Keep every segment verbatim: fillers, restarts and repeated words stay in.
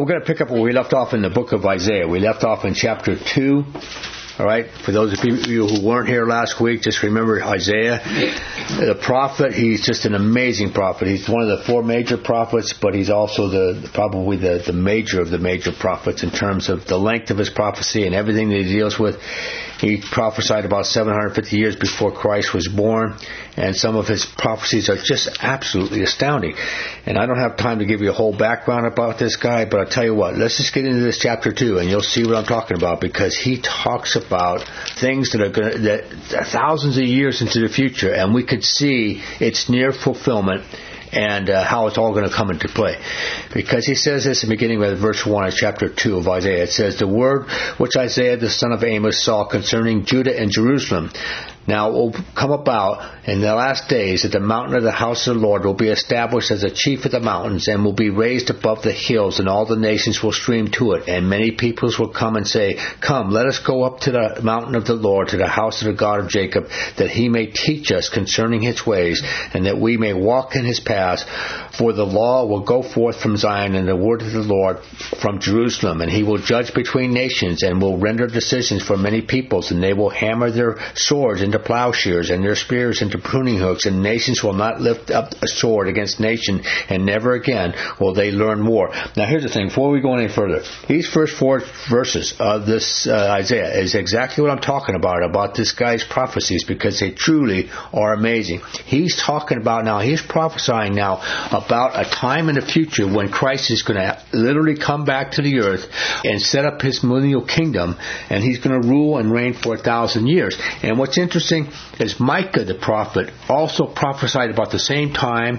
We're going to pick up where we left off in the book of Isaiah. We left off in chapter two. All right, for those of you who weren't here last week, just remember Isaiah, the prophet. He's just an amazing prophet. He's one of the four major prophets, but he's also the probably the, the major of the major prophets in terms of the length of his prophecy and everything that he deals with. He prophesied about seven hundred fifty years before Christ was born, and some of his prophecies are just absolutely astounding. And I don't have time to give you a whole background about this guy, but I'll tell you what, let's just get into this chapter two, and you'll see what I'm talking about, because he talks about things that are going to, that are thousands of years into the future, and we could see its near fulfillment and uh, how it's all going to come into play. Because he says this in the beginning of verse one of chapter two of Isaiah. It says, "The word which Isaiah the son of Amos saw concerning Judah and Jerusalem. Now it will come about in the last days that the mountain of the house of the Lord will be established as a chief of the mountains, and will be raised above the hills, and all the nations will stream to it. And many peoples will come and say, Come, let us go up to the mountain of the Lord, to the house of the God of Jacob, that he may teach us concerning his ways, and that we may walk in his paths. For the law will go forth from Zion, and the word of the Lord from Jerusalem. And he will judge between nations, and will render decisions for many peoples, and they will hammer their swords into plowshares, and their spears into pruning hooks, and nations will not lift up a sword against nation, and never again will they learn war." Now here's the thing, before we go any further, these first four verses of this uh, Isaiah is exactly what I'm talking about, about this guy's prophecies, because they truly are amazing. He's talking about now, he's prophesying now about a time in the future when Christ is going to literally come back to the earth and set up his millennial kingdom, and he's going to rule and reign for a thousand years. And what's interesting is Micah the prophet also prophesied about the same time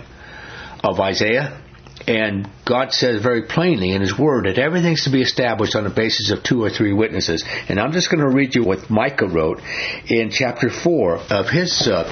of Isaiah, and God says very plainly in his word that everything's to be established on the basis of two or three witnesses. And I'm just going to read you what Micah wrote in chapter four of his uh,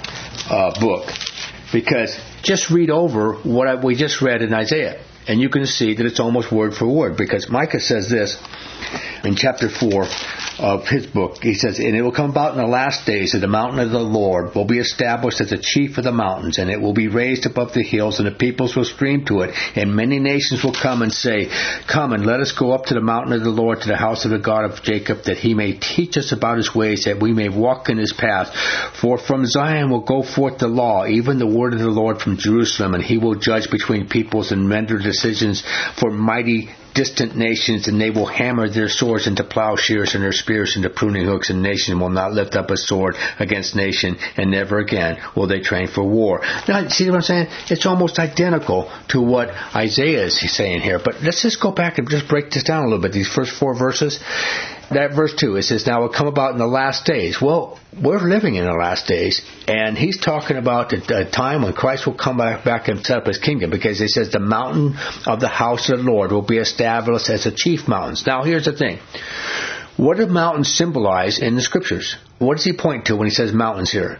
uh, book, because just read over what I, we just read in Isaiah, and you can see that it's almost word for word, because Micah says this in chapter four of his book. He says, "And it will come about in the last days that the mountain of the Lord will be established as a chief of the mountains, and it will be raised above the hills, and the peoples will stream to it. And many nations will come and say, Come, and let us go up to the mountain of the Lord, to the house of the God of Jacob, that he may teach us about his ways, that we may walk in his paths. For from Zion will go forth the law, even the word of the Lord from Jerusalem, and he will judge between peoples and render decisions for mighty distant nations, and they will hammer their swords into plowshares and their spears into pruning hooks, and nation will not lift up a sword against nation, and never again will they train for war." Now, see what I'm saying? It's almost identical to what Isaiah is saying here. But let's just go back and just break this down a little bit, these first four verses. That verse two, it says, "Now it will come about in the last days." Well, we're living in the last days, and he's talking about the time when Christ will come back, back and set up his kingdom, because he says the mountain of the house of the Lord will be established as a chief mountains. Now here's the thing. What do mountains symbolize in the scriptures? What does he point to when he says mountains here?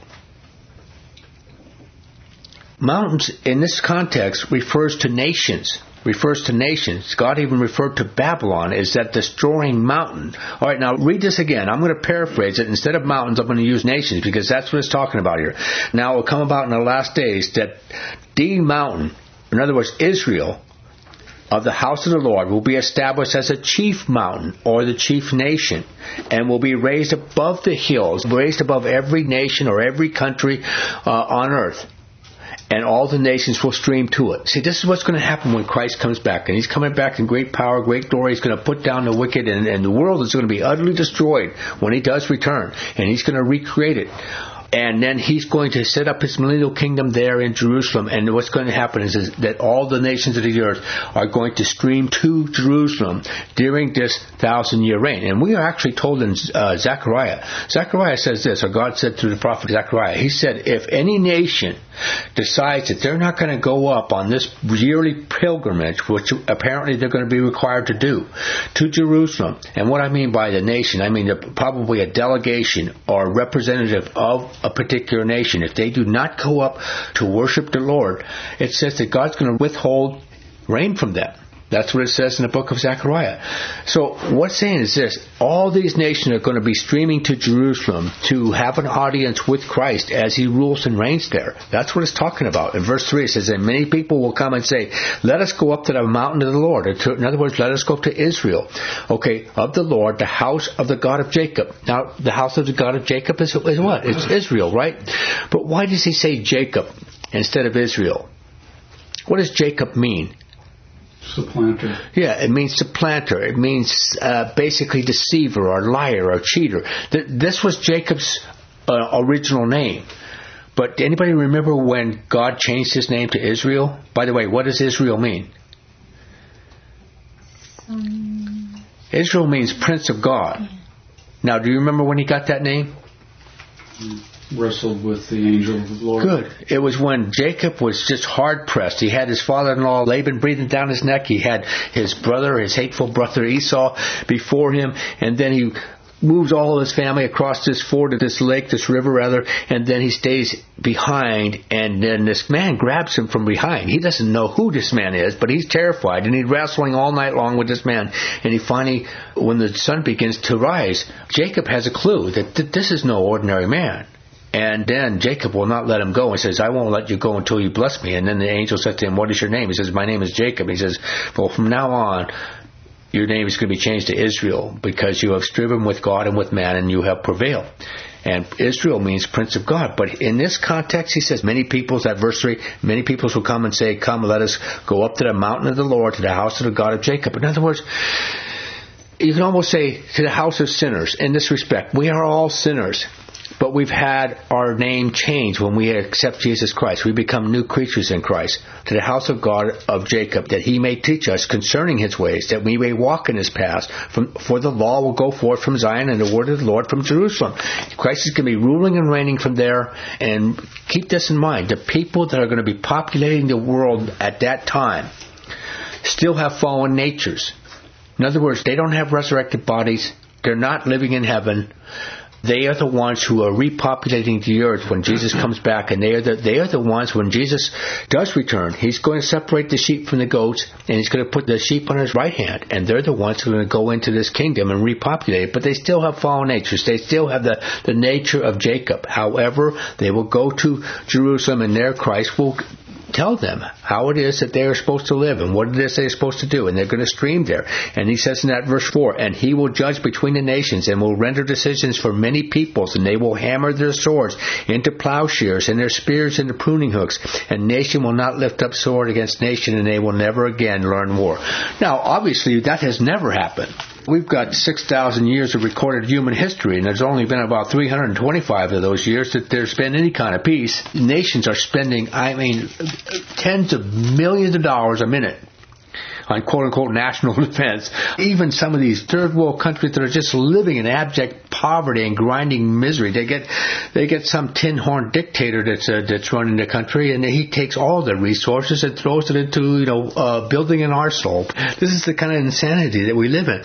Mountains in this context refers to nations. refers to nations. God even referred to Babylon as that destroying mountain. All right, now read this again. I'm going to paraphrase it. Instead of mountains, I'm going to use nations, because that's what it's talking about here. "Now it will come about in the last days that the mountain," in other words, Israel, "of the house of the Lord will be established as a chief mountain," or the chief nation, "and will be raised above the hills," raised above every nation or every country uh, on earth. "And all the nations will stream to it." See, this is what's going to happen when Christ comes back. And he's coming back in great power, great glory. He's going to put down the wicked, and, and the world is going to be utterly destroyed when he does return. And he's going to recreate it. And then he's going to set up his millennial kingdom there in Jerusalem. And what's going to happen is, is that all the nations of the earth are going to stream to Jerusalem during this thousand-year reign. And we are actually told in uh, Zechariah. Zechariah says this, or God said through the prophet Zechariah. He said, if any nation decides that they're not going to go up on this yearly pilgrimage, which apparently they're going to be required to do, to Jerusalem. And what I mean by the nation, I mean probably a delegation or representative of a particular nation. If they do not go up to worship the Lord, it says that God's going to withhold rain from them. That's what it says in the book of Zechariah. So what's saying is this: all these nations are going to be streaming to Jerusalem to have an audience with Christ as he rules and reigns there. That's what it's talking about. In verse three it says, and many people will come and say, let us go up to the mountain of the Lord. In other words, let us go to Israel. Okay, of the Lord, the house of the God of Jacob. Now, the house of the God of Jacob is, is what? It's Israel, right? But why does he say Jacob instead of Israel? What does Jacob mean? Supplanter. Yeah, it means supplanter. It means uh, basically deceiver or liar or cheater. Th- this was Jacob's uh, original name. But anybody remember when God changed his name to Israel? By the way, what does Israel mean? Um, Israel means Prince of God. Yeah. Now, do you remember when he got that name? Mm. Wrestled with the angel of the Lord. Good. It was when Jacob was just hard pressed. He had his father-in-law Laban breathing down his neck. He had his brother, his hateful brother Esau before him, and then he moves all of his family across this ford, this lake, this river rather, and then he stays behind, and then this man grabs him from behind. He doesn't know who this man is, but he's terrified, and he's wrestling all night long with this man, and he finally, when the sun begins to rise, Jacob has a clue that th- this is no ordinary man. And then Jacob will not let him go and says, I won't let you go until you bless me. And then the angel said to him, what is your name? He says, my name is Jacob. He says, well, from now on, your name is going to be changed to Israel because you have striven with God and with man and you have prevailed. And Israel means Prince of God. But in this context, he says, many peoples, that verse three, many peoples will come and say, come, let us go up to the mountain of the Lord, to the house of the God of Jacob. In other words, you can almost say to the house of sinners in this respect. We are all sinners. But we've had our name changed when we accept Jesus Christ. We become new creatures in Christ. To the house of God of Jacob, that he may teach us concerning his ways, that we may walk in his paths. From, for the law will go forth from Zion, and the word of the Lord from Jerusalem. Christ is going to be ruling and reigning from there. And keep this in mind. The people that are going to be populating the world at that time still have fallen natures. In other words, they don't have resurrected bodies. They're not living in heaven. They are the ones who are repopulating the earth when Jesus comes back, and they are the they are the ones when Jesus does return. He's going to separate the sheep from the goats, and he's going to put the sheep on his right hand, and they're the ones who are going to go into this kingdom and repopulate it. But they still have fallen natures. They still have the, the nature of Jacob. However, they will go to Jerusalem, and there Christ will tell them how it is that they are supposed to live and what it is they're supposed to do, and they're going to stream there. And he says in that verse four, and he will judge between the nations and will render decisions for many peoples, and they will hammer their swords into plowshares and their spears into pruning hooks, and nation will not lift up sword against nation, and they will never again learn war. Now, obviously, that has never happened. We've got six thousand years of recorded human history, and there's only been about three hundred twenty-five of those years that there's been any kind of peace. Nations are spending, I mean, tens of millions of dollars a minute on quote-unquote national defense. Even some of these third world countries that are just living in abject poverty and grinding misery, they get they get some tin-horn dictator that's uh, that's running the country, and he takes all their resources and throws it into, you know, uh, building an arsenal. This is the kind of insanity that we live in.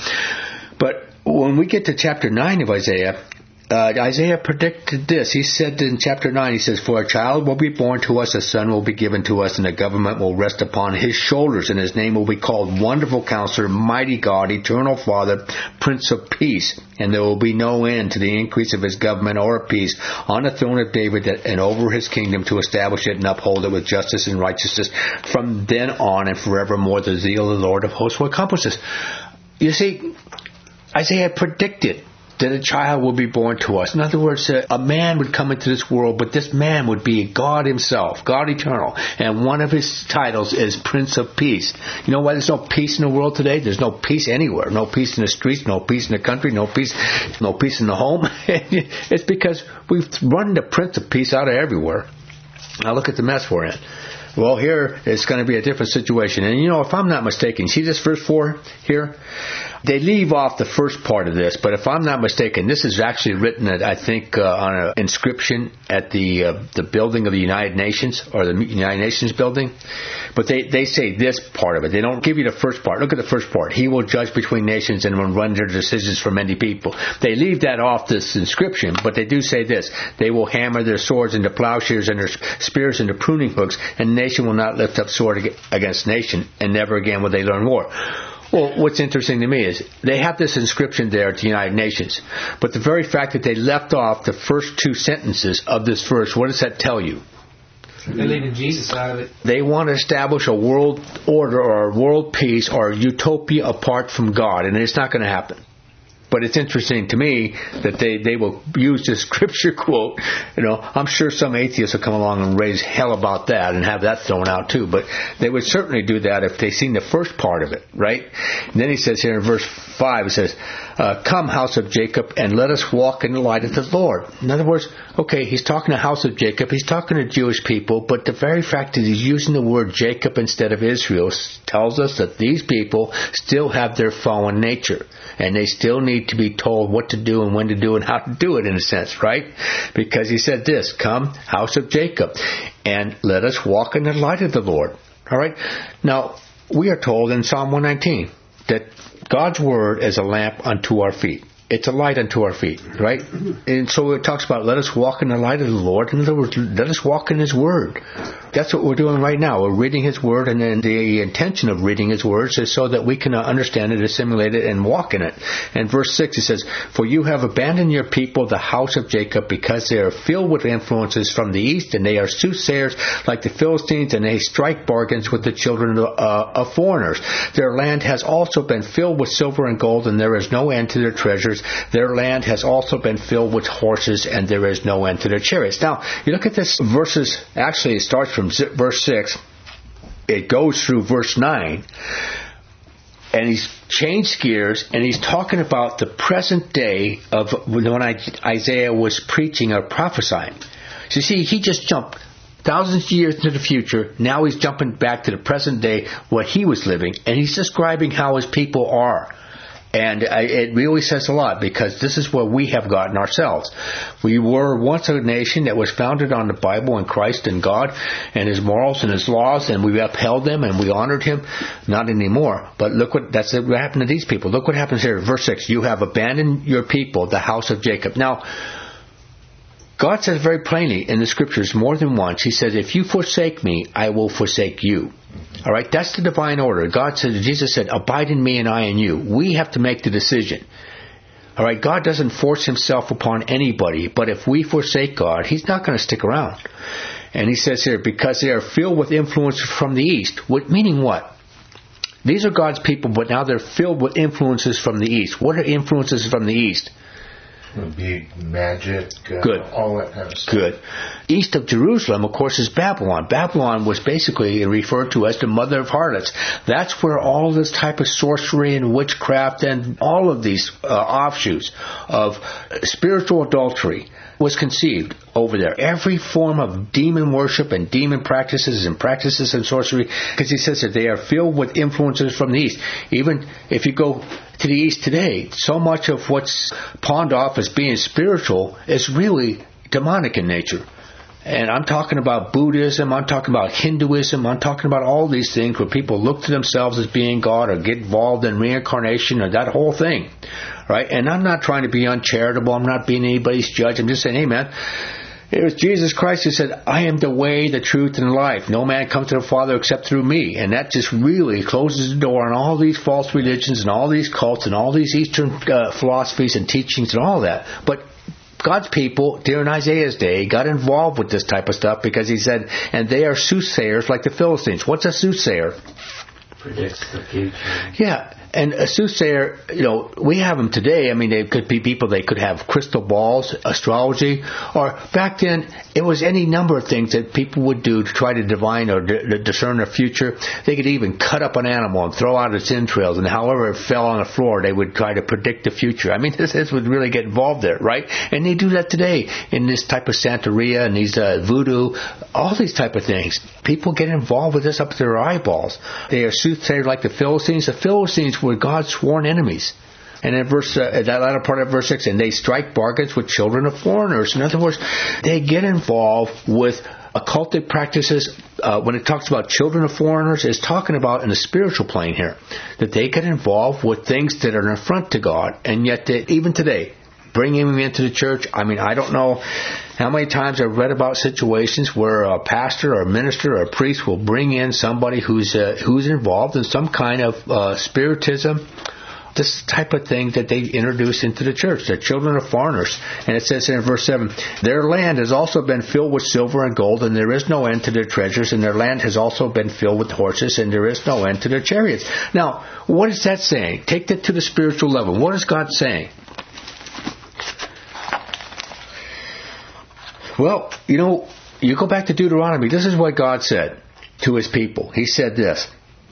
But when we get to chapter nine of Isaiah, Uh, Isaiah predicted this. He said in chapter nine, he says, for a child will be born to us, a son will be given to us, and the government will rest upon his shoulders, and his name will be called Wonderful Counselor, Mighty God, Eternal Father, Prince of Peace. And there will be no end to the increase of his government or of peace on the throne of David and over his kingdom, to establish it and uphold it with justice and righteousness from then on and forevermore. The zeal of the Lord of hosts will accomplish this. You see, Isaiah predicted that a child will be born to us. In other words, uh, a man would come into this world, but this man would be God himself, God eternal. And one of his titles is Prince of Peace. You know why there's no peace in the world today? There's no peace anywhere. No peace in the streets, no peace in the country, no peace, no peace in the home. It's because we've run the Prince of Peace out of everywhere. Now look at the mess we're in. Well, here it's going to be a different situation. And you know, if I'm not mistaken, see this verse four here? They leave off the first part of this, but if I'm not mistaken, this is actually written, at, I think, uh, on an inscription at the uh, the building of the United Nations, or the United Nations building. But they, they say this part of it. They don't give you the first part. Look at the first part. He will judge between nations and will render decisions for many people. They leave that off this inscription, but they do say this. They will hammer their swords into plowshares and their spears into pruning hooks, and nation will not lift up sword against nation, and never again will they learn war. Well, what's interesting to me is they have this inscription there at the United Nations, but the very fact that they left off the first two sentences of this verse, what does that tell you? They're leaving Jesus out of it. They want to establish a world order or a world peace or a utopia apart from God, and it's not going to happen. But it's interesting to me that they, they will use this scripture quote. You know, I'm sure some atheists will come along and raise hell about that and have that thrown out too. But they would certainly do that if they seen the first part of it, right? And then he says here in verse five, it says, uh, "Come, house of Jacob, and let us walk in the light of the Lord." In other words, okay, he's talking to house of Jacob. He's talking to Jewish people. But the very fact that he's using the word Jacob instead of Israel tells us that these people still have their fallen nature. And they still need to be told what to do and when to do and how to do it, in a sense, right? Because he said this, "Come, house of Jacob, and let us walk in the light of the Lord." All right? Now, we are told in Psalm one nineteen that God's word is a lamp unto our feet. It's a light unto our feet, right? And so it talks about let us walk in the light of the Lord. In other words, let us walk in His Word. That's what we're doing right now. We're reading His Word, and then the intention of reading His Words is so that we can understand it, assimilate it, and walk in it. And verse six, it says, "For you have abandoned your people, the house of Jacob, because they are filled with influences from the east, and they are soothsayers like the Philistines, and they strike bargains with the children of, uh, of foreigners. Their land has also been filled with silver and gold, and there is no end to their treasures. Their land has also been filled with horses, and there is no end to their chariots." Now, you look at this verses, actually it starts from verse six, it goes through verse nine, and he's changed gears, and he's talking about the present day of when Isaiah was preaching or prophesying. So you see, he just jumped thousands of years into the future. Now he's jumping back to the present day where he was living, and he's describing how his people are. And it really says a lot, because this is where we have gotten ourselves. We were once a nation that was founded on the Bible and Christ and God and His morals and His laws, and we upheld them and we honored Him. Not anymore. But look what that's what happened to these people. Look what happens here. Verse six, "You have abandoned your people, the house of Jacob." Now, God says very plainly in the Scriptures more than once, He says, "If you forsake me, I will forsake you." All right, that's the divine order. God said, Jesus said, "Abide in me and I in you." We have to make the decision. All right, God doesn't force Himself upon anybody, but if we forsake God, He's not going to stick around. And He says here, because they are filled with influences from the east. What, meaning what? These are God's people, but now they're filled with influences from the east. What are influences from the east? Would be magic, uh, Good. all that kind of stuff. Good. East of Jerusalem, of course, is Babylon. Babylon was basically referred to as the mother of harlots. That's where all this type of sorcery and witchcraft and all of these uh, offshoots of spiritual adultery was conceived over there. Every form of demon worship and demon practices and practices and sorcery, because he says that they are filled with influences from the east. Even if you go to the east today, so much of what's pawned off as being spiritual is really demonic in nature. And I'm talking about Buddhism, I'm talking about Hinduism, I'm talking about all these things where people look to themselves as being God or get involved in reincarnation or that whole thing. Right? And I'm not trying to be uncharitable, I'm not being anybody's judge, I'm just saying, hey man, it was Jesus Christ who said, "I am the way, the truth, and the life. No man comes to the Father except through me." And that just really closes the door on all these false religions and all these cults and all these Eastern uh, philosophies and teachings and all that. But God's people, during Isaiah's day, got involved with this type of stuff because he said, and they are soothsayers like the Philistines. What's a soothsayer? Predicts the future. Yeah. And a soothsayer, you know, we have them today. I mean, they could be people, they could have crystal balls, astrology, or back then, it was any number of things that people would do to try to divine or d- discern their future. They could even cut up an animal and throw out its entrails, and however it fell on the floor, they would try to predict the future. I mean, this, this would really get involved there, right? And they do that today in this type of Santeria and these uh, voodoo, all these type of things. People get involved with this up to their eyeballs. They are soothsayers like the Philistines. The Philistines were God's sworn enemies. And in verse, uh, that latter part of verse six, and they strike bargains with children of foreigners. In other words, they get involved with occultic practices. Uh, when it talks about children of foreigners, it's talking about in the spiritual plane here, that they get involved with things that are an affront to God, and yet they, even today, bring him into the church. I mean, I don't know how many times I've read about situations where a pastor or a minister or a priest will bring in somebody who's uh, who's involved in some kind of uh, spiritism, this type of thing that they introduce into the church. The children of foreigners. And it says in verse seven, their land has also been filled with silver and gold, and there is no end to their treasures, and their land has also been filled with horses, and there is no end to their chariots. Now, what is that saying? Take that to the spiritual level. What is God saying? Well, you know, you go back to Deuteronomy. This is what God said to his people. He said this.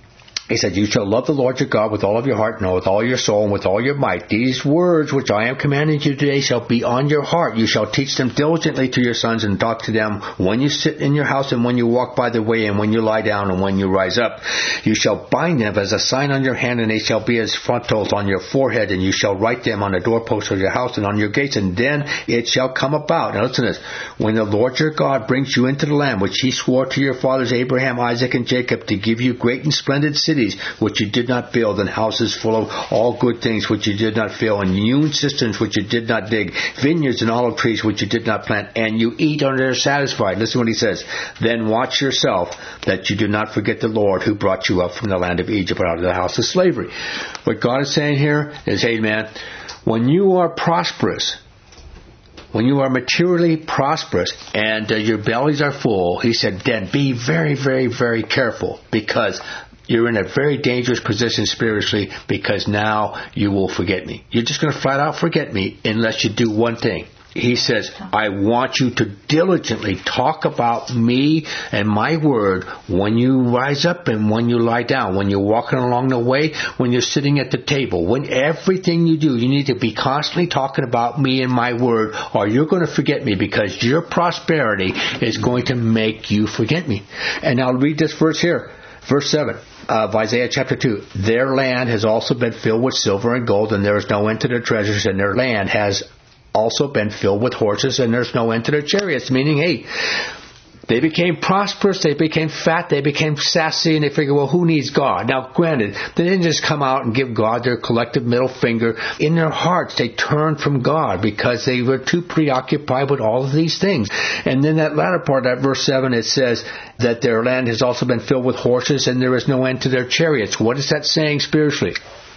He said, you shall love the Lord your God with all of your heart, and with all your soul, and with all your might. These words which I am commanding you today shall be on your heart. You shall teach them diligently to your sons, and talk to them when you sit in your house, and when you walk by the way, and when you lie down, and when you rise up. You shall bind them as a sign on your hand, and they shall be as frontals on your forehead, and you shall write them on the doorposts of your house and on your gates, and then it shall come about. Now listen to this. When the Lord your God brings you into the land which he swore to your fathers Abraham, Isaac, and Jacob to give you great and splendid cities, which you did not build, and houses full of all good things which you did not fill, and hewn cisterns which you did not dig, vineyards and olive trees which you did not plant, and you eat and are satisfied. Listen what he says. Then watch yourself that you do not forget the Lord who brought you up from the land of Egypt out of the house of slavery. What God is saying here is, hey man, when you are prosperous, when you are materially prosperous and uh, your bellies are full, he said, then be very, very, very careful, because you're in a very dangerous position spiritually, because now you will forget me. You're just going to flat out forget me unless you do one thing. He says, I want you to diligently talk about me and my word when you rise up and when you lie down, when you're walking along the way, when you're sitting at the table, when everything you do, you need to be constantly talking about me and my word, or you're going to forget me, because your prosperity is going to make you forget me. And I'll read this verse here. Verse seven of Isaiah chapter two. Their land has also been filled with silver and gold, and there is no end to their treasures, and their land has also been filled with horses, and there's no end to their chariots. Meaning, hey, they became prosperous, they became fat, they became sassy, and they figured, well, who needs God? Now, granted, they didn't just come out and give God their collective middle finger. In their hearts, they turned from God because they were too preoccupied with all of these things. And then that latter part of that verse seven, it says that their land has also been filled with horses, and there is no end to their chariots. What is that saying spiritually?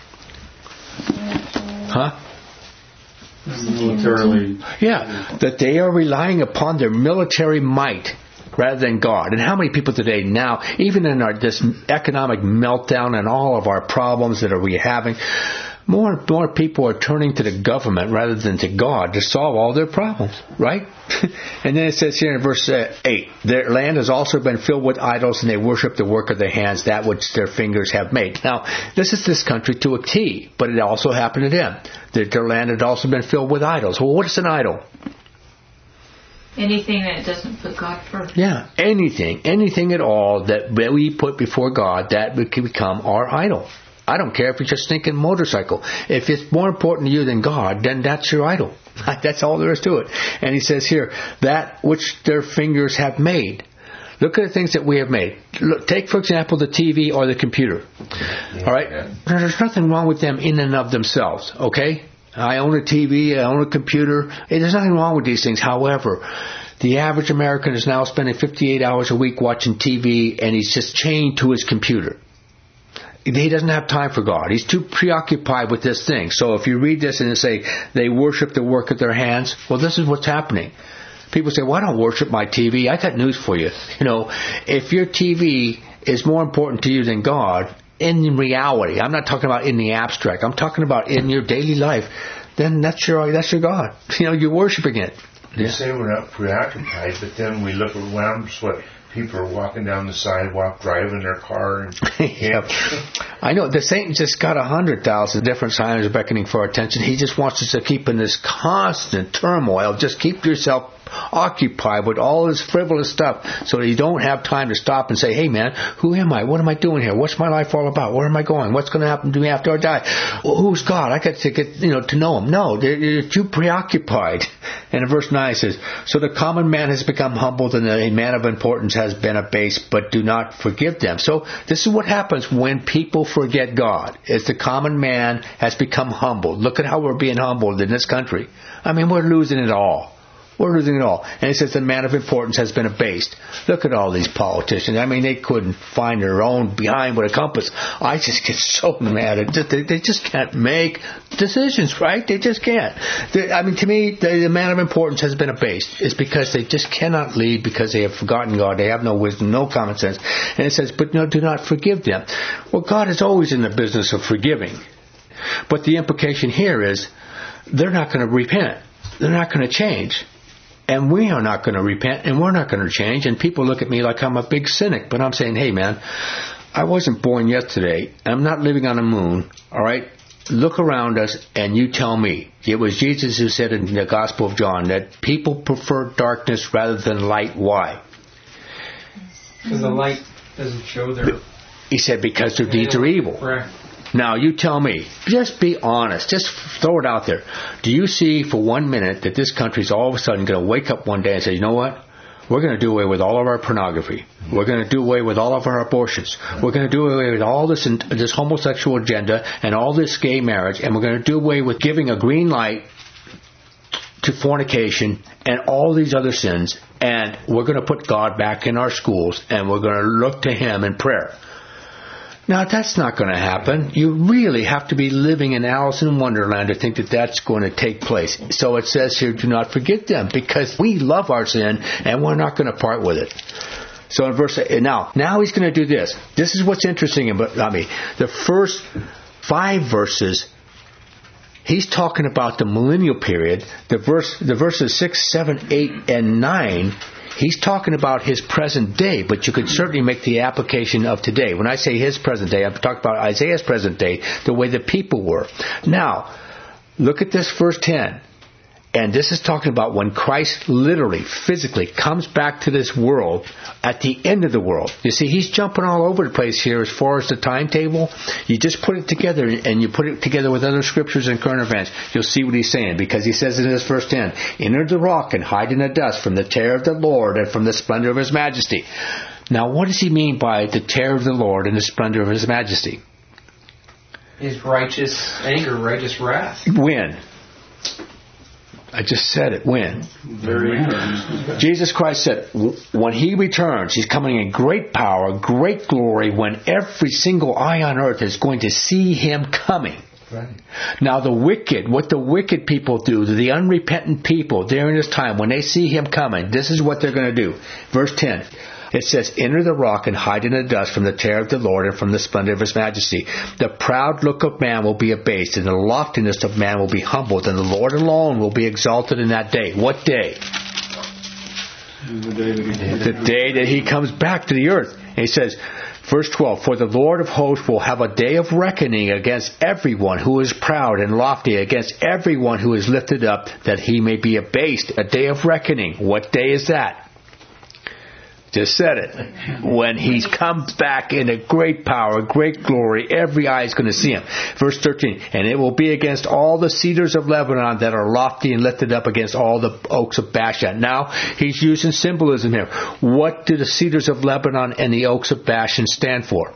Huh? Militarily. Yeah, that they are relying upon their military might rather than God. And how many people today now, even in our this economic meltdown and all of our problems that are we having, more and more people are turning to the government rather than to God to solve all their problems, right? And then it says here in verse eight, their land has also been filled with idols, and they worship the work of their hands, that which their fingers have made. Now, this is this country to a T, but it also happened to them. That their land had also been filled with idols. Well, what is an idol? Anything that doesn't put God first. Yeah, anything, anything at all that we put before God, that can become our idol. I don't care if it's your stinking motorcycle. If it's more important to you than God, then that's your idol. That's all there is to it. And he says here, that which their fingers have made. Look at the things that we have made. Look, take, for example, the T V or the computer. Yeah, all right? Yeah. There's nothing wrong with them in and of themselves, okay? I own a T V, I own a computer. Hey, there's nothing wrong with these things. However, the average American is now spending fifty-eight hours a week watching T V, and he's just chained to his computer. He doesn't have time for God. He's too preoccupied with this thing. So if you read this and say they worship the work of their hands, well, this is what's happening. People say, well, I don't worship my T V. I got news for you. You know, if your T V is more important to you than God, in reality, I'm not talking about in the abstract, I'm talking about in your daily life, then that's your that's your God. You know, you're worshiping it. They yeah. say we're not preoccupied, but then we look around, what people are walking down the sidewalk, driving their car. And, yep. I know. The Satan just got a hundred thousand different signs beckoning for our attention. He just wants us to keep in this constant turmoil. Just keep yourself occupied with all this frivolous stuff so that you don't have time to stop and say, hey man, who am I? What am I doing here? What's my life all about? Where am I going? What's going to happen to me after I die? Well, who's God? I got to get, you know, to know him. No, they're, they're too preoccupied. And in verse nine it says, so the common man has become humbled and a man of importance has been abased, but do not forgive them. So this is what happens when people forget God. Is the common man has become humbled. Look at how we're being humbled in this country. I mean, we're losing it all. We're losing it all. And it says the man of importance has been abased. Look at all these politicians. I mean, they couldn't find their own behind with a compass. I just get so mad. It just, they, they just can't make decisions, right? They just can't. They, I mean, to me, the, the man of importance has been abased. It's because they just cannot lead because they have forgotten God. They have no wisdom, no common sense. And it says, but no, do not forgive them. Well, God is always in the business of forgiving. But the implication here is they're not going to repent. They're not going to change. And we are not going to repent, and we're not going to change. And people look at me like I'm a big cynic. But I'm saying, hey, man, I wasn't born yesterday. I'm not living on the moon. All right? Look around us, and you tell me. It was Jesus who said in the Gospel of John that people prefer darkness rather than light. Why? Because the light doesn't show their... He said because their deeds are evil. Correct. Now, you tell me. Just be honest. Just throw it out there. Do you see for one minute that this country's all of a sudden going to wake up one day and say, you know what? We're going to do away with all of our pornography. We're going to do away with all of our abortions. We're going to do away with all this this homosexual agenda and all this gay marriage. And we're going to do away with giving a green light to fornication and all these other sins. And we're going to put God back in our schools. And we're going to look to him in prayer. Now, that's not going to happen. You really have to be living in Alice in Wonderland to think that that's going to take place. So it says here, do not forget them, because we love our sin and we're not going to part with it. So in verse eight, now, now he's going to do this. This is what's interesting about I mean, the first five verses, he's talking about the millennial period. The verse, the verses six, seven, eight, and nine. He's talking about his present day, but you could certainly make the application of today. When I say his present day, I'm talking about Isaiah's present day, the way the people were. Now, look at this verse ten. And this is talking about when Christ literally, physically comes back to this world at the end of the world. You see, he's jumping all over the place here as far as the timetable. You just put it together and you put it together with other scriptures and current events. You'll see what he's saying, because he says in this verse ten, enter the rock and hide in the dust from the terror of the Lord and from the splendor of his majesty. Now, what does he mean by the terror of the Lord and the splendor of his majesty? His righteous anger, righteous wrath. When? I just said it. When? Very Jesus Christ said, when he returns, he's coming in great power, great glory, when every single eye on earth is going to see him coming. Right. Now the wicked, what the wicked people do, the unrepentant people during this time, when they see him coming, this is what they're going to do. Verse ten. It says, enter the rock and hide in the dust from the terror of the Lord and from the splendor of his majesty. The proud look of man will be abased, and the loftiness of man will be humbled, and the Lord alone will be exalted in that day. What day? The day that he, the day that he comes back to the earth. And he says, verse twelve, for the Lord of hosts will have a day of reckoning against everyone who is proud and lofty, against everyone who is lifted up, that he may be abased. A day of reckoning. What day is that? Just said it. When he comes back in a great power, great glory, every eye is going to see him. Verse thirteen, and it will be against all the cedars of Lebanon that are lofty and lifted up, against all the oaks of Bashan. Now, he's using symbolism here. What do the cedars of Lebanon and the oaks of Bashan stand for?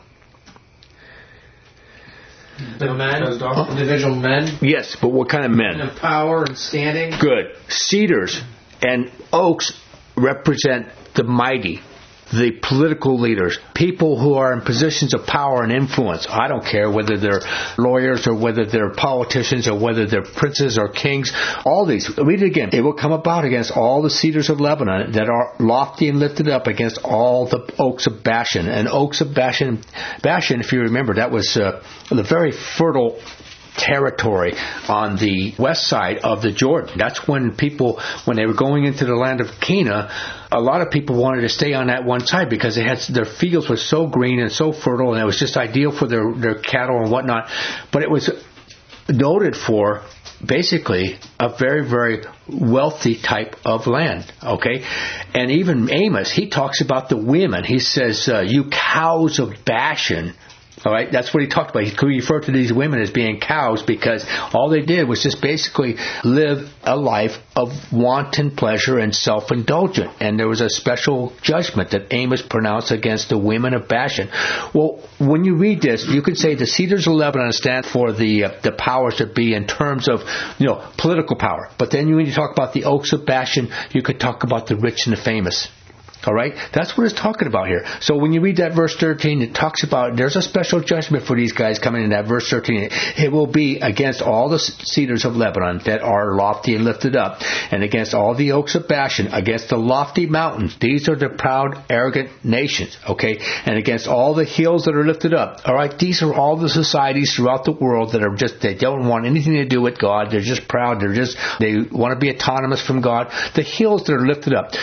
The men, individual men. Yes, but what kind of men? And power and standing. Good. Cedars and oaks represent the mighty, the political leaders, people who are in positions of power and influence. I don't care whether they're lawyers or whether they're politicians or whether they're princes or kings. All these. Read it again. It will come about against all the cedars of Lebanon that are lofty and lifted up, against all the oaks of Bashan. And oaks of Bashan, Bashan, if you remember, that was uh, the very fertile territory on the west side of the Jordan. That's when people, when they were going into the land of Canaan, a lot of people wanted to stay on that one side because they had, their fields were so green and so fertile, and it was just ideal for their, their cattle and whatnot. But it was noted for basically a very, very wealthy type of land, okay? And even Amos, he talks about the women. He says, uh, you cows of Bashan. All right, that's what he talked about. He referred to these women as being cows because all they did was just basically live a life of wanton pleasure and self-indulgent. And there was a special judgment that Amos pronounced against the women of Bashan. Well, when you read this, you could say the cedars of Lebanon stand for the uh, the powers that be in terms of, you know, political power. But then when you talk about the oaks of Bashan, you could talk about the rich and the famous. All right? That's what it's talking about here. So when you read that verse thirteen, it talks about there's a special judgment for these guys coming in that verse thirteen. It will be against all the cedars of Lebanon that are lofty and lifted up, and against all the oaks of Bashan, against the lofty mountains. These are the proud, arrogant nations. Okay? And against all the hills that are lifted up. All right? These are all the societies throughout the world that are just, they don't want anything to do with God. They're just proud. They're just, they want to be autonomous from God. The hills that are lifted up.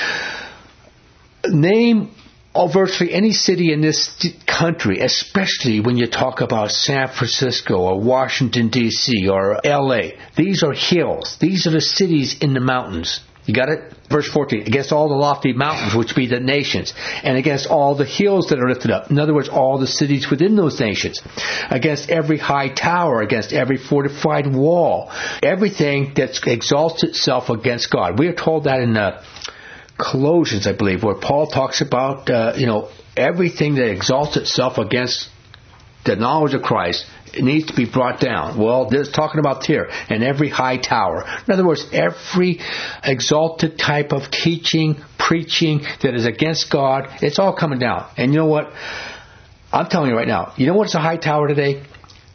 Name oh, virtually any city in this country, especially when you talk about San Francisco or Washington, D C or L A. These are hills. These are the cities in the mountains. You got it? Verse fourteen, against all the lofty mountains, which be the nations, and against all the hills that are lifted up. In other words, all the cities within those nations. Against every high tower, against every fortified wall. Everything that exalts itself against God. We are told that in the Colossians, I believe, where Paul talks about, uh, you know, everything that exalts itself against the knowledge of Christ, it needs to be brought down. Well, this is talking about here, and every high tower. In other words, every exalted type of teaching, preaching that is against God, it's all coming down. And you know what? I'm telling you right now, you know what's a high tower today?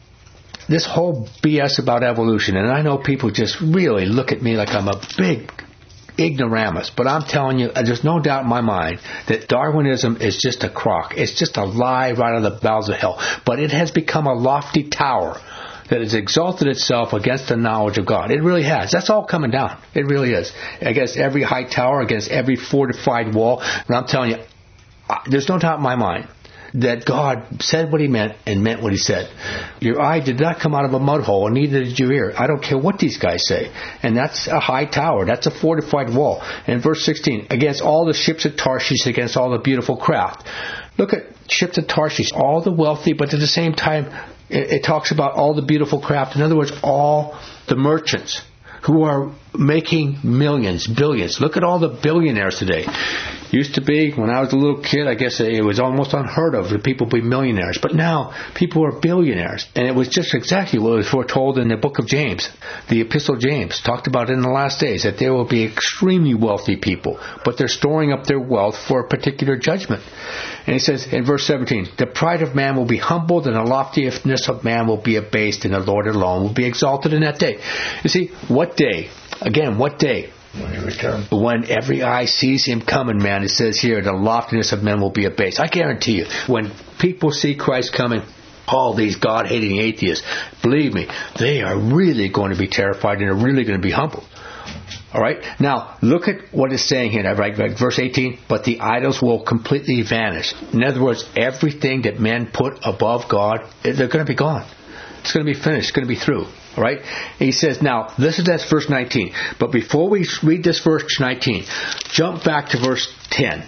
This whole B S about evolution, and I know people just really look at me like I'm a big ignoramus, but I'm telling you, there's no doubt in my mind that Darwinism is just a crock. It's just a lie right out of the bowels of hell. But it has become a lofty tower that has exalted itself against the knowledge of God. It really has. That's all coming down. It really is. Against every high tower, against every fortified wall. And I'm telling you, there's no doubt in my mind that God said what He meant and meant what He said. Your eye did not come out of a mud hole, and neither did your ear. I don't care what these guys say. And that's a high tower. That's a fortified wall. And verse sixteen, against all the ships of Tarshish, against all the beautiful craft. Look at ships of Tarshish, all the wealthy, but at the same time, it, it talks about all the beautiful craft. In other words, all the merchants who are making millions, billions. Look at all the billionaires today. Used to be, when I was a little kid, I guess it was almost unheard of that people be millionaires. But now, people are billionaires. And it was just exactly what was foretold in the book of James. The Epistle of James talked about in the last days that there will be extremely wealthy people. But they're storing up their wealth for a particular judgment. And he says in verse seventeen, the pride of man will be humbled, and the loftiness of man will be abased, and the Lord alone will be exalted in that day. You see, what day? Again, what day? When He returns. When every eye sees Him coming, man, it says here, the loftiness of men will be abased. I guarantee you, when people see Christ coming, all these God-hating atheists, believe me, they are really going to be terrified and are really going to be humbled. All right? Now, look at what it's saying here, right? Verse eighteen, but the idols will completely vanish. In other words, everything that men put above God, they're going to be gone. It's going to be finished. It's going to be through. All right? And he says, now, listen to that verse nineteen. But before we read this verse nineteen, jump back to verse ten.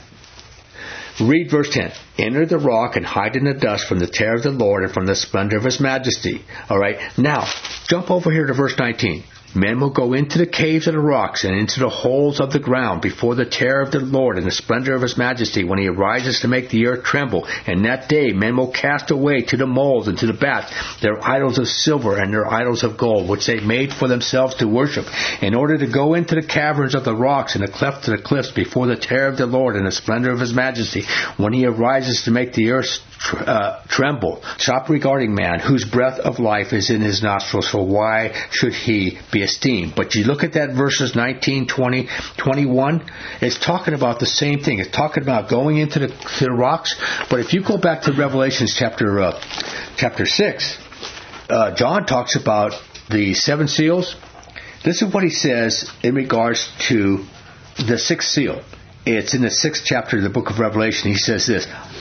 Read verse ten. Enter the rock and hide in the dust from the terror of the Lord and from the splendor of His majesty. All right? Now, jump over here to verse nineteen. Men will go into the caves of the rocks and into the holes of the ground before the terror of the Lord and the splendor of His majesty when He arises to make the earth tremble. And that day men will cast away to the moles and to the bats their idols of silver and their idols of gold, which they made for themselves to worship, in order to go into the caverns of the rocks and the clefts of the cliffs before the terror of the Lord and the splendor of His majesty when He arises to make the earth uh, tremble. Stop regarding man, whose breath of life is in his nostrils, for why should he be esteemed? But you look at that verses nineteen, twenty, twenty-one, it's talking about the same thing. It's talking about going into the, to the rocks. But if you go back to Revelations chapter uh, chapter six, uh, John talks about the seven seals. This is what he says in regards to the sixth seal. It's in the sixth chapter of the book of Revelation. He says this,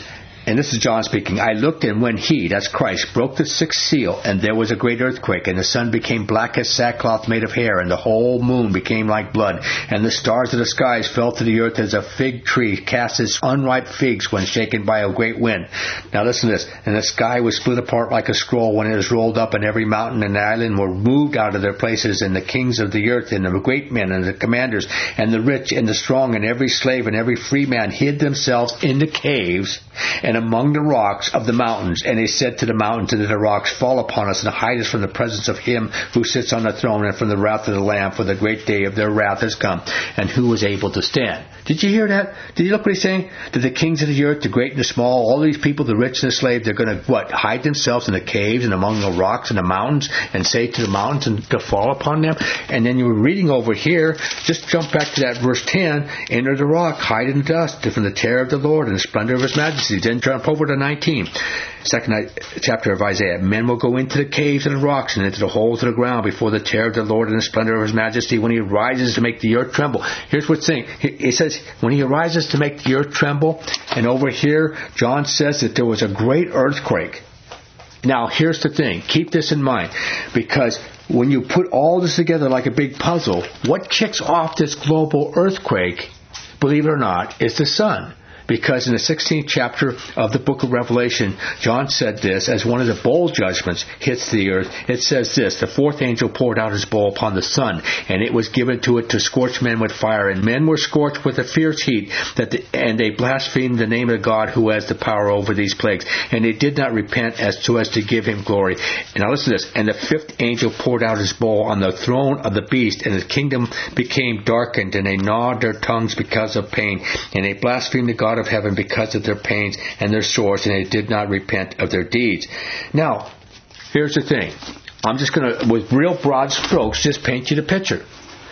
and this is John speaking, I looked, and when he, that's Christ, broke the sixth seal, and there was a great earthquake, and the sun became black as sackcloth made of hair, and the whole moon became like blood, and the stars of the skies fell to the earth as a fig tree casts its unripe figs when shaken by a great wind. Now listen to this. And the sky was split apart like a scroll when it was rolled up, and every mountain and island were moved out of their places, and the kings of the earth, and the great men, and the commanders, and the rich, and the strong, and every slave, and every free man hid themselves in the caves and among the rocks of the mountains. And they said to the mountains and to the rocks, fall upon us, and hide us from the presence of him who sits on the throne, and from the wrath of the Lamb, for the great day of their wrath has come. And who was able to stand? Did you hear that? Did you look what he's saying? That the kings of the earth, the great and the small, all these people, the rich and the slave, they're going to, what, hide themselves in the caves and among the rocks and the mountains, and say to the mountains and to fall upon them? And then you were reading over here, just jump back to that verse ten, enter the rock, hide in the dust, from the terror of the Lord and the splendor of his majesty. Then jump over to nineteen, second chapter of Isaiah. Men will go into the caves and the rocks and into the holes of the ground before the terror of the Lord and the splendor of his majesty, when he rises to make the earth tremble. Here's what's saying. It says, when he arises to make the earth tremble, and over here, John says that there was a great earthquake. Now, here's the thing. Keep this in mind, because when you put all this together like a big puzzle, what kicks off this global earthquake, believe it or not, is the sun. Because in the sixteenth chapter of the book of Revelation, John said this, as one of the bowl judgments hits the earth. It says this, the fourth angel poured out his bowl upon the sun, and it was given to it to scorch men with fire. And men were scorched with a fierce heat, that the, and they blasphemed the name of God who has the power over these plagues. And they did not repent as so as to give him glory. And now listen to this. And the fifth angel poured out his bowl on the throne of the beast, and his kingdom became darkened, and they gnawed their tongues because of pain. And they blasphemed the God of heaven because of their pains and their sores, and they did not repent of their deeds. Now, here's the thing. I'm just going to, with real broad strokes, just paint you the picture.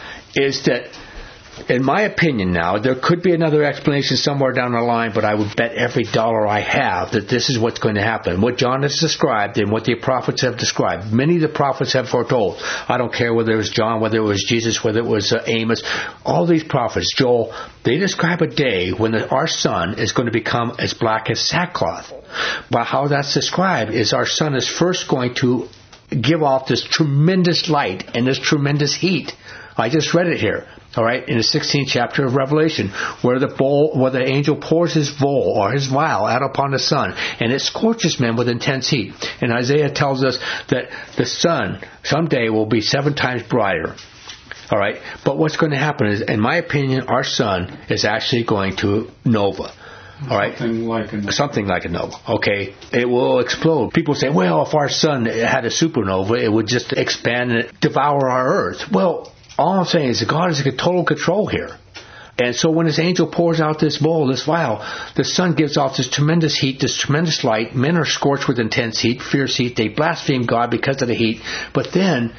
Is that, in my opinion now, there could be another explanation somewhere down the line, but I would bet every dollar I have that this is what's going to happen. What John has described and what the prophets have described, many of the prophets have foretold. I don't care whether it was John, whether it was Jesus, whether it was uh, Amos. All these prophets, Joel, they describe a day when the, our sun is going to become as black as sackcloth. But how that's described is our sun is first going to give off this tremendous light and this tremendous heat. I just read it here. All right, in the sixteenth chapter of Revelation, where the bowl, where the angel pours his bowl or his vial out upon the sun, and it scorches men with intense heat. And Isaiah tells us that the sun someday will be seven times brighter. All right, but what's going to happen is, in my opinion, our sun is actually going to nova. All right, something like a nova. Something like a nova. Okay, it will explode. People say, well, if our sun had a supernova, it would just expand and devour our Earth. Well, all I'm saying is that God is in total control here. And so when this angel pours out this bowl, this vial, the sun gives off this tremendous heat, this tremendous light. Men are scorched with intense heat, fierce heat. They blaspheme God because of the heat. But then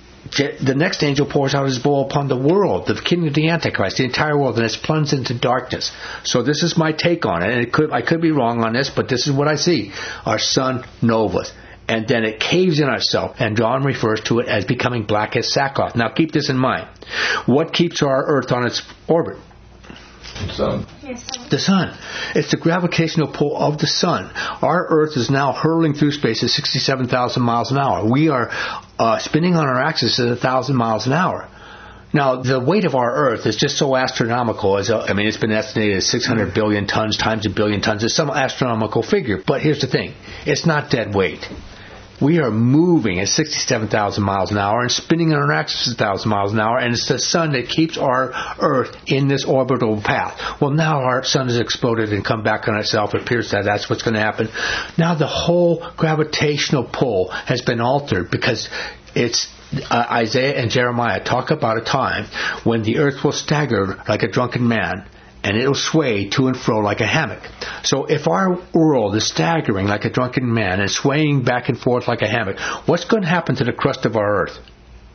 the next angel pours out his bowl upon the world, the kingdom of the Antichrist, the entire world, and it's plunged into darkness. So this is my take on it. And it could, I could be wrong on this, but this is what I see. Our sun novas. And then it caves in itself, and John refers to it as becoming black as sackcloth. Now keep this in mind. What keeps our Earth on its orbit? The sun. The sun. It's the gravitational pull of the sun. Our Earth is now hurling through space at sixty-seven thousand miles an hour. We are uh, spinning on our axis at one thousand miles an hour. Now, the weight of our Earth is just so astronomical. As a, I mean, it's been estimated as six hundred billion tons times a billion tons. It's some astronomical figure. But here's the thing. It's not dead weight. We are moving at sixty-seven thousand miles an hour and spinning on our axis one thousand miles an hour, and it's the sun that keeps our Earth in this orbital path. Well, now our sun has exploded and come back on itself. It appears that that's what's going to happen. Now the whole gravitational pull has been altered because it's uh, Isaiah and Jeremiah talk about a time when the Earth will stagger like a drunken man, and it'll sway to and fro like a hammock. So if our world is staggering like a drunken man and swaying back and forth like a hammock, what's going to happen to the crust of our Earth?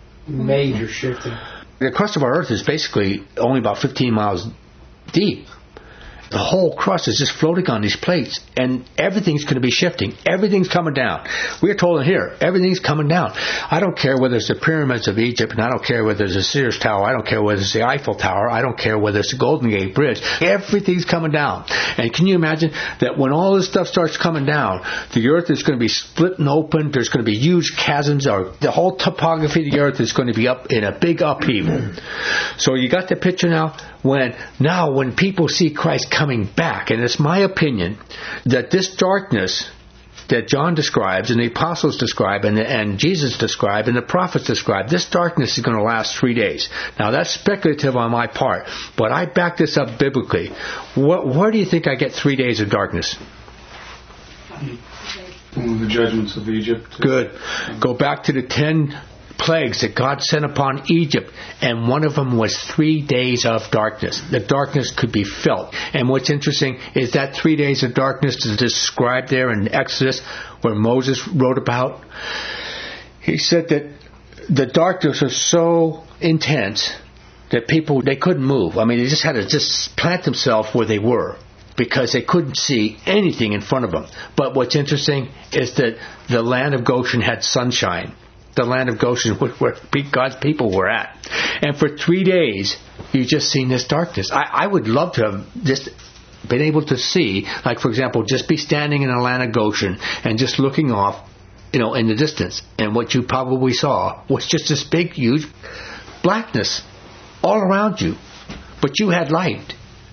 Major shifting. The crust of our Earth is basically only about fifteen miles deep. The whole crust is just floating on these plates, and everything's going to be shifting. Everything's coming down. We're told in here, everything's coming down. I don't care whether it's the pyramids of Egypt, and I don't care whether it's the Sears Tower. I don't care whether it's the Eiffel Tower. I don't care whether it's the Golden Gate Bridge. Everything's coming down. And can you imagine that when all this stuff starts coming down, the earth is going to be splitting open. There's going to be huge chasms, or the whole topography of the earth is going to be up in a big upheaval. So you got the picture now? When now when people see Christ coming back, and it's my opinion that this darkness that John describes and the apostles describe and, and Jesus described and the prophets describe, this darkness is going to last three days. Now that's speculative on my part, but I back this up biblically. What, where do you think I get three days of darkness? One of the judgments of Egypt. Good. Go back to the ten plagues that God sent upon Egypt, and one of them was three days of darkness. The darkness could be felt. And what's interesting is that three days of darkness is described there in Exodus, where Moses wrote about. He said that the darkness was so intense that people, they couldn't move. I mean, they just had to just plant themselves where they were, because they couldn't see anything in front of them. But what's interesting is that the land of Goshen had sunshine. The land of Goshen where God's people were at. And for three days, you just seen this darkness. I, I would love to have just been able to see, like, for example, just be standing in the land of Goshen and just looking off, you know, in the distance. And what you probably saw was just this big, huge blackness all around you. But you had light.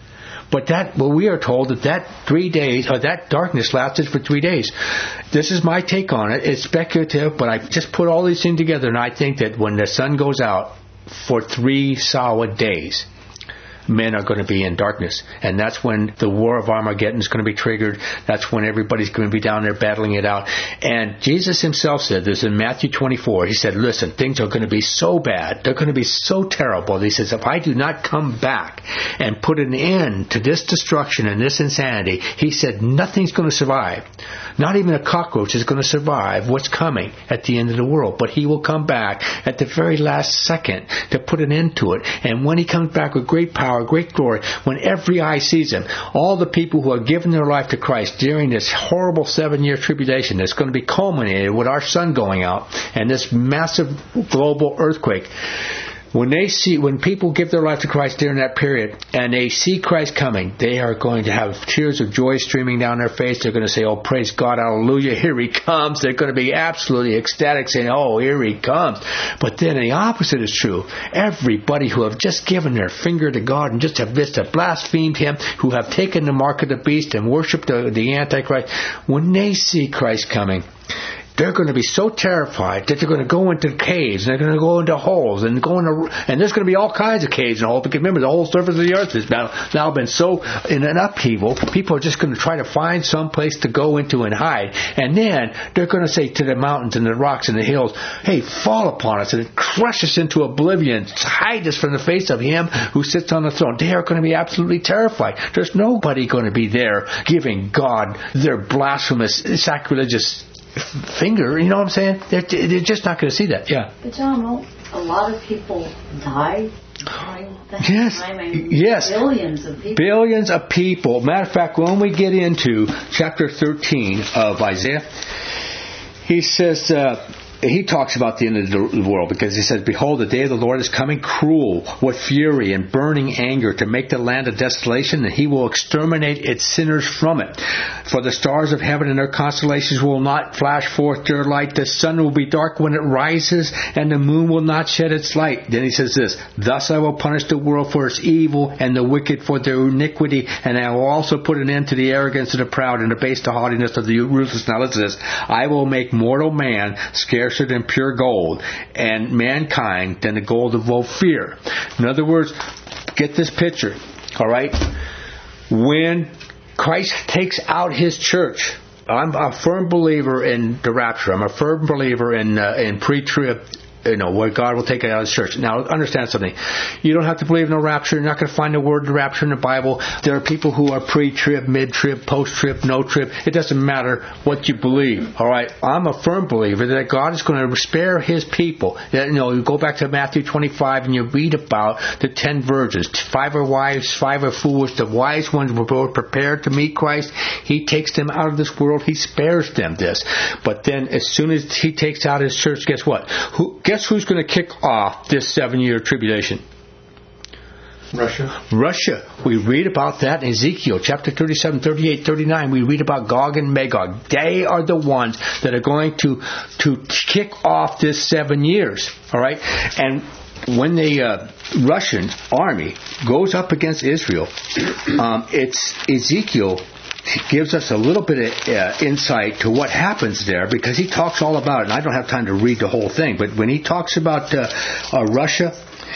But that, well, we are told that that three days, or that darkness lasted for three days. This is my take on it. It's speculative, but I just put all these things together, and I think that when the sun goes out for three solid days, men are going to be in darkness. And that's when the war of Armageddon is going to be triggered. That's when everybody's going to be down there battling it out. And Jesus himself said this in Matthew twenty-four. He said, listen, things are going to be so bad. They're going to be so terrible. He says, if I do not come back and put an end to this destruction and this insanity, he said, nothing's going to survive. Not even a cockroach is going to survive what's coming at the end of the world. But he will come back at the very last second to put an end to it. And when he comes back with great power, great glory, when every eye sees him, all the people who have given their life to Christ during this horrible seven-year tribulation that's going to be culminated with our sun going out and this massive global earthquake, when they see, when people give their life to Christ during that period and they see Christ coming, they are going to have tears of joy streaming down their face. They're going to say, oh, praise God, hallelujah, here he comes. They're going to be absolutely ecstatic, saying, oh, here he comes. But then the opposite is true. Everybody who have just given their finger to God and just have just have blasphemed him, who have taken the mark of the beast and worshipped the, the Antichrist, when they see Christ coming, they're going to be so terrified that they're going to go into caves, and they're going to go into holes, and go into, and there's going to be all kinds of caves and holes. Because remember, the whole surface of the earth has now, now been so in an upheaval, people are just going to try to find some place to go into and hide. And then they're going to say to the mountains and the rocks and the hills, hey, fall upon us and crush us into oblivion. Hide us from the face of him who sits on the throne. They are going to be absolutely terrified. There's nobody going to be there giving God their blasphemous, sacrilegious finger, you know what I'm saying? They're, they're just not going to see that. Yeah. But John, won't a lot of people die during that yes. time? I mean, yes. Billions of people. Billions of people. Matter of fact, when we get into chapter thirteen of Isaiah, he says, uh, he talks about the end of the world, because he says, behold, the day of the Lord is coming, cruel, with fury and burning anger, to make the land a desolation, and he will exterminate its sinners from it. For the stars of heaven and their constellations will not flash forth their light. The sun will be dark when it rises, and the moon will not shed its light. Then he says this, thus I will punish the world for its evil, and the wicked for their iniquity, and I will also put an end to the arrogance of the proud, and abase the haughtiness of the ruthless. Now listen to this. I will make mortal man scarcer than pure gold, and mankind than the gold of Ophir. In other words, get this picture, all right? When Christ takes out his church, I'm a firm believer in the rapture. I'm a firm believer in uh, in pre-trib You know, where God will take it out of the church. Now, understand something. You don't have to believe in a rapture. You're not going to find the word rapture in the Bible. There are people who are pre-trib, mid-trib, post-trib, no-trib. It doesn't matter what you believe. All right? I'm a firm believer that God is going to spare His people. You know, you go back to Matthew twenty-five and you read about the ten virgins. Five are wise, five are foolish. The wise ones were prepared to meet Christ. He takes them out of this world. He spares them this. But then as soon as He takes out His church, guess what? Who, guess who's going to kick off this seven-year tribulation? Russia. Russia. We read about that in Ezekiel chapter thirty-seven, thirty-eight, thirty-nine. We read about Gog and Magog. They are the ones that are going to to kick off this seven years. All right? And when the uh, Russian army goes up against Israel, um, it's Ezekiel gives us a little bit of uh, insight to what happens there, because he talks all about it, and I don't have time to read the whole thing, but when he talks about uh, uh, Russia,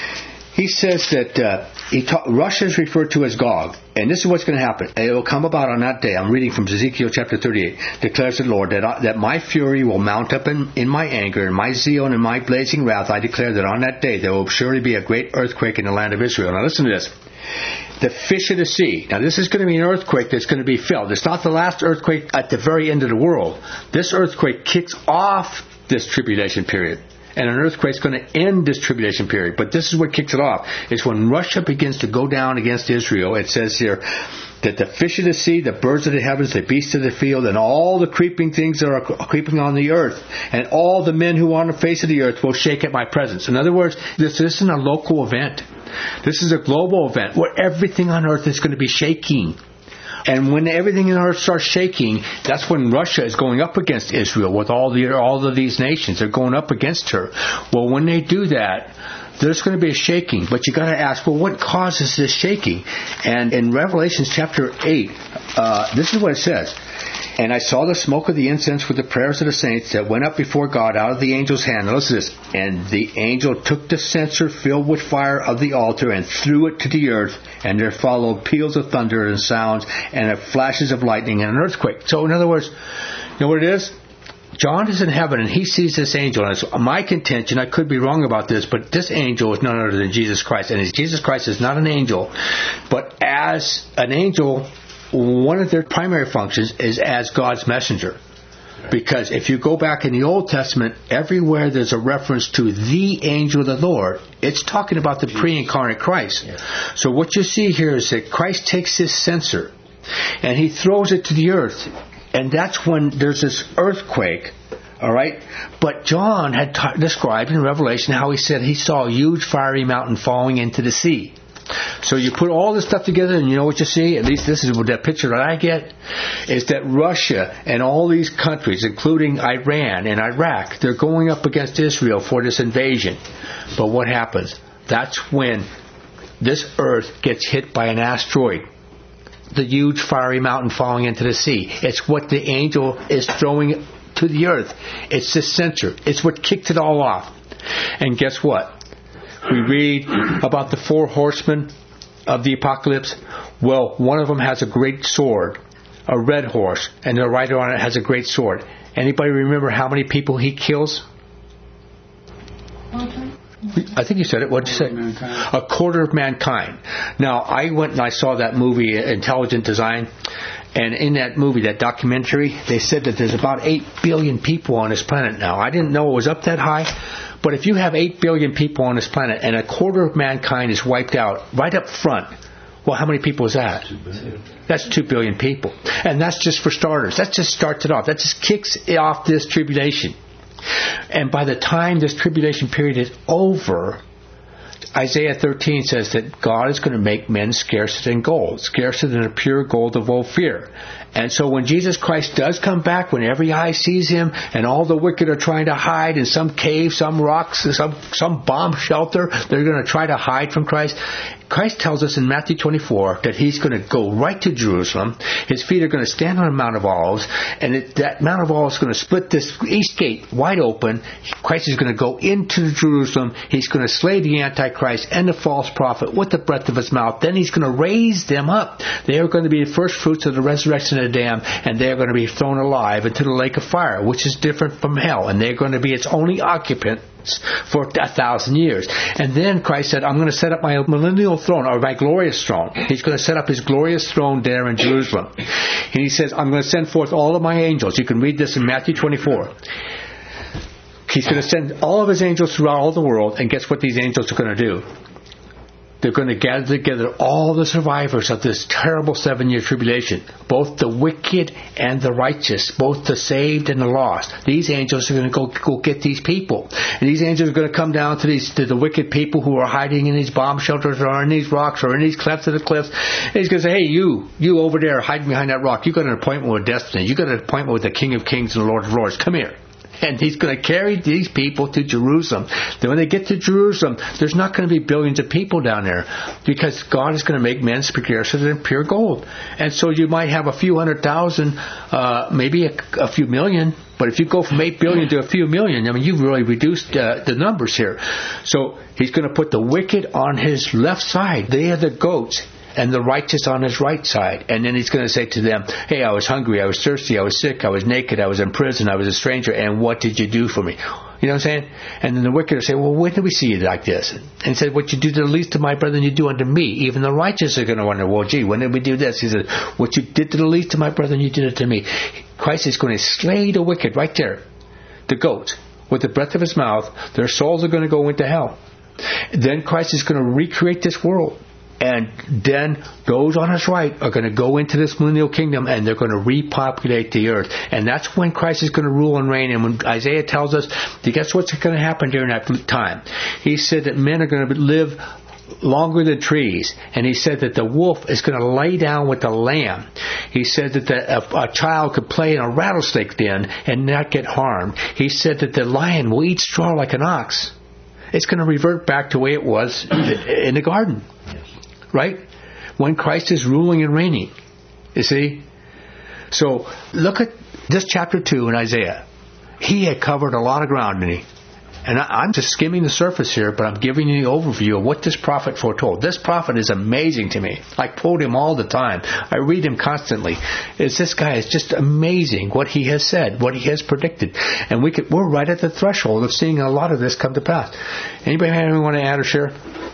he says that uh, he ta- Russia is referred to as Gog, and this is what's going to happen. It will come about on that day. I'm reading from Ezekiel chapter thirty-eight. Declares the Lord that I, that my fury will mount up in, in my anger, and my zeal and in my blazing wrath. I declare that on that day there will surely be a great earthquake in the land of Israel. Now listen to this. The fish of the sea. Now this is going to be an earthquake that's going to be felt. It's not the last earthquake at the very end of the world. This earthquake kicks off this tribulation period. And an earthquake is going to end this tribulation period. But this is what kicks it off. It's when Russia begins to go down against Israel. It says here that the fish of the sea, the birds of the heavens, the beasts of the field, and all the creeping things that are creeping on the earth, and all the men who are on the face of the earth will shake at my presence. In other words, this isn't a local event. This is a global event where everything on earth is going to be shaking. And when everything on earth starts shaking, that's when Russia is going up against Israel with all the all of these nations. They're going up against her. Well, when they do that, there's going to be a shaking. But you got to ask, well, what causes this shaking? And in Revelation chapter eight, uh, this is what it says. And I saw the smoke of the incense with the prayers of the saints that went up before God out of the angel's hand. Now listen to this. And the angel took the censer filled with fire of the altar and threw it to the earth. And there followed peals of thunder and sounds and flashes of lightning and an earthquake. So in other words, you know what it is? John is in heaven and he sees this angel. And it's my contention, I could be wrong about this, but this angel is none other than Jesus Christ. And Jesus Christ is not an angel, but as an angel, one of their primary functions is as God's messenger. Because if you go back in the Old Testament, everywhere there's a reference to the angel of the Lord, it's talking about the pre-incarnate Christ. So what you see here is that Christ takes this censer and he throws it to the earth. And that's when there's this earthquake. All right? But John had t- described in Revelation how he said he saw a huge fiery mountain falling into the sea. So you put all this stuff together and you know what you see, at least this is what that picture that I get, is that Russia and all these countries, including Iran and Iraq, they're going up against Israel for this invasion. But what happens? That's when this earth gets hit by an asteroid. The huge fiery mountain falling into the sea. It's what the angel is throwing to the earth. It's the censer. It's what kicked it all off. And guess what? We read about the four horsemen of the apocalypse. Well, one of them has a great sword, a red horse, and the rider on it has a great sword. Anybody remember how many people he kills? Okay. I think you said it. What did you say? Mankind. A quarter of mankind. Now, I went and I saw that movie, Intelligent Design, and in that movie, that documentary, they said that there's about eight billion people on this planet now. I didn't know it was up that high, but if you have eight billion people on this planet and a quarter of mankind is wiped out right up front, well, how many people is that? That's two billion people. And that's just for starters. That just starts it off. That just kicks off this tribulation. And by the time this tribulation period is over, Isaiah thirteen says that God is going to make men scarcer than gold, scarcer than a pure gold of Ophir. And so when Jesus Christ does come back, when every eye sees him and all the wicked are trying to hide in some cave, some rocks, some some bomb shelter, they're going to try to hide from Christ. Christ tells us in Matthew twenty-four that he's going to go right to Jerusalem. His feet are going to stand on the Mount of Olives, and it, that Mount of Olives is going to split this east gate wide open. Christ is going to go into Jerusalem. He's going to slay the Antichrist and the false prophet with the breath of his mouth. Then he's going to raise them up. They are going to be the first fruits of the resurrection of the damned, and they are going to be thrown alive into the lake of fire, which is different from hell, and they're going to be its only occupant for a thousand years. And then Christ said, I'm going to set up my millennial throne, or my glorious throne. He's going to set up his glorious throne there in Jerusalem. And he says, I'm going to send forth all of my angels. You can read this in Matthew twenty-four. He's going to send all of his angels throughout all the world, and guess what these angels are going to do? They're going to gather together all the survivors of this terrible seven-year tribulation, both the wicked and the righteous, both the saved and the lost. These angels are going to go, go get these people. And these angels are going to come down to these to the wicked people who are hiding in these bomb shelters or in these rocks or in these clefts of the cliffs. And he's going to say, hey, you, you over there hiding behind that rock, you got an appointment with destiny. You got an appointment with the King of Kings and the Lord of Lords. Come here. And he's going to carry these people to Jerusalem. Then when they get to Jerusalem, there's not going to be billions of people down there because God is going to make men scarcer than pure gold. And so you might have a few hundred thousand, uh, maybe a, a few million. But if you go from eight billion to a few million, I mean, you've really reduced uh, the numbers here. So he's going to put the wicked on his left side. They are the goats. And the righteous on his right side. And then he's going to say to them, hey, I was hungry, I was thirsty, I was sick, I was naked, I was in prison, I was a stranger, and what did you do for me? You know what I'm saying? And then the wicked will say, well, when did we see you like this? And he said, what you do to the least of my brethren, you do unto me. Even the righteous are going to wonder, well, gee, when did we do this? He said, what you did to the least of my brethren, you did it to me. Christ is going to slay the wicked right there. The goats. With the breath of his mouth, their souls are going to go into hell. Then Christ is going to recreate this world. And then those on his right are going to go into this millennial kingdom and they're going to repopulate the earth. And that's when Christ is going to rule and reign. And when Isaiah tells us, guess what's going to happen during that time? He said that men are going to live longer than trees. And he said that the wolf is going to lay down with the lamb. He said that the, a, a child could play in a rattlesnake den and not get harmed. He said that the lion will eat straw like an ox. It's going to revert back to the way it was in the garden. Right? When Christ is ruling and reigning. You see? So, look at this chapter two in Isaiah. He had covered a lot of ground, didn't he? And I, I'm just skimming the surface here, but I'm giving you the overview of what this prophet foretold. This prophet is amazing to me. I quote him all the time. I read him constantly. It's this guy is just amazing what he has said, what he has predicted. And we could, we're right at the threshold of seeing a lot of this come to pass. Anybody have anything want to add or share?